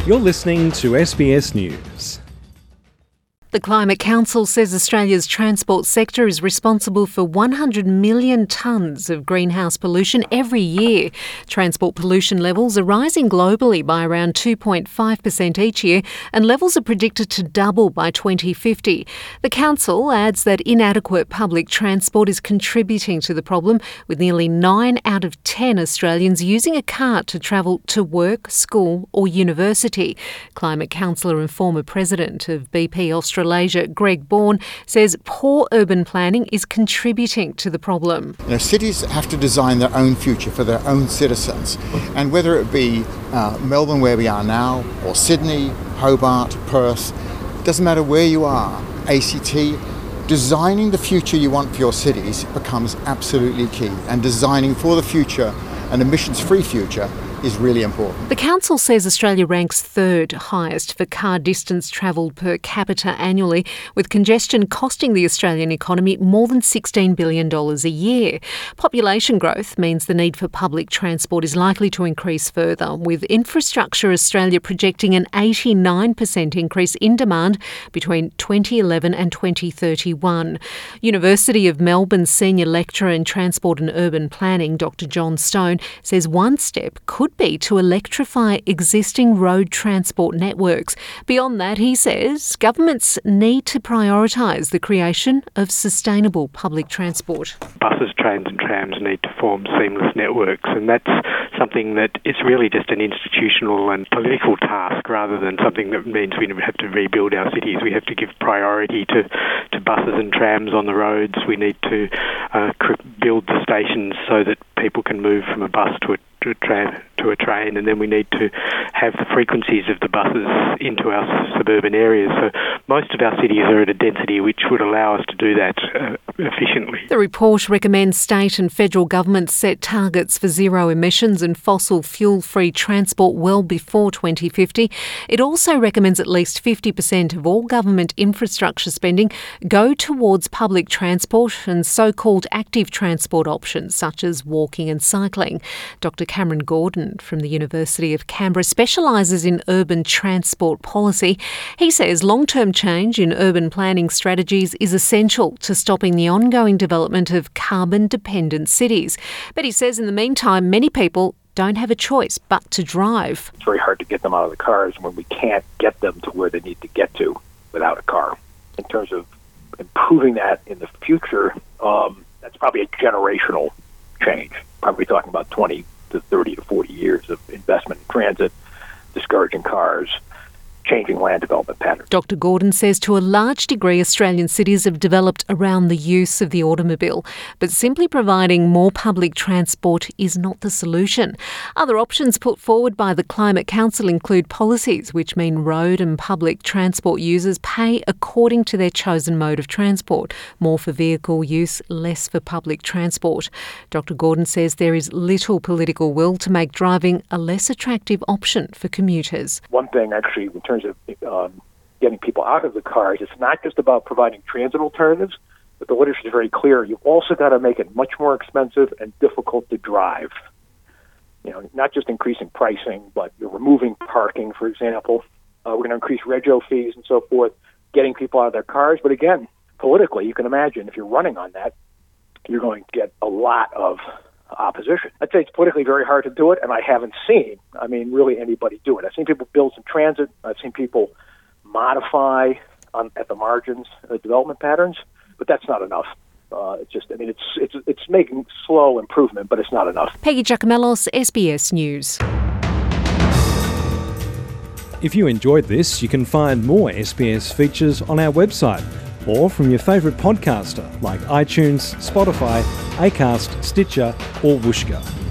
You're listening to SBS News. The Climate Council says Australia's transport sector is responsible for 100 million tonnes of greenhouse pollution every year. Transport pollution levels are rising globally by around 2.5% each year, and levels are predicted to double by 2050. The council adds that inadequate public transport is contributing to the problem, with nearly 9 out of 10 Australians using a car to travel to work, school or university. Climate Councillor and former president of BP Australasia, Greg Bourne, says poor urban planning is contributing to the problem. Cities have to design their own future for their own citizens, and whether it be Melbourne, where we are now, or Sydney, Hobart, Perth, doesn't matter where you are, ACT, designing the future you want for your cities becomes absolutely key, and designing for the future, an emissions-free future, is really important. The council says Australia ranks third highest for car distance travelled per capita annually, with congestion costing the Australian economy more than $16 billion a year. Population growth means the need for public transport is likely to increase further, with Infrastructure Australia projecting an 89% increase in demand between 2011 and 2031. University of Melbourne Senior Lecturer in Transport and Urban Planning, Dr John Stone, says one step could be to electrify existing road transport networks. Beyond that, he says, governments need to prioritise the creation of sustainable public transport. Buses, trains and trams need to form seamless networks, and that's something that is really just an institutional and political task rather than something that means we have to rebuild our cities. We have to give priority to buses and trams on the roads. We need to build the stations so that people can move from a bus to a train, and then we need to have the frequencies of the buses into our suburban areas. So most of our cities are at a density which would allow us to do that efficiently. The report recommends state and federal governments set targets for zero emissions and fossil fuel-free transport well before 2050. It also recommends at least 50% of all government infrastructure spending go towards public transport and so-called active transport options such as walking and cycling. Dr Cameron Gordon from the University of Canberra specialises in urban transport policy. He says long-term change in urban planning strategies is essential to stopping the ongoing development of carbon-dependent cities. But he says in the meantime, many people don't have a choice but to drive. It's very hard to get them out of the cars when we can't get them to where they need to get to without a car. In terms of improving that in the future, that's probably a generational change. Probably talking about 20 to 30 to 40 years of investment in transit, discouraging cars, changing land development patterns. Dr Gordon says to a large degree Australian cities have developed around the use of the automobile, but simply providing more public transport is not the solution. Other options put forward by the Climate Council include policies which mean road and public transport users pay according to their chosen mode of transport, more for vehicle use, less for public transport. Dr Gordon says there is little political will to make driving a less attractive option for commuters. One thing actually in terms of getting people out of the cars, it's not just about providing transit alternatives, but the literature is very clear. You've also got to make it much more expensive and difficult to drive. Not just increasing pricing, but you're removing parking, for example. We're going to increase rego fees and so forth, getting people out of their cars. But again, politically, you can imagine if you're running on that, you're going to get a lot of opposition. I'd say it's politically very hard to do it, and I haven't seen, really anybody do it. I've seen people build some transit. I've seen people modify at the margins development patterns, but that's not enough. It's making slow improvement, but it's not enough. Peggy Giacomellos, SBS News. If you enjoyed this, you can find more SBS features on our website or from your favourite podcaster like iTunes, Spotify, Acast, Stitcher or Whooshkaa.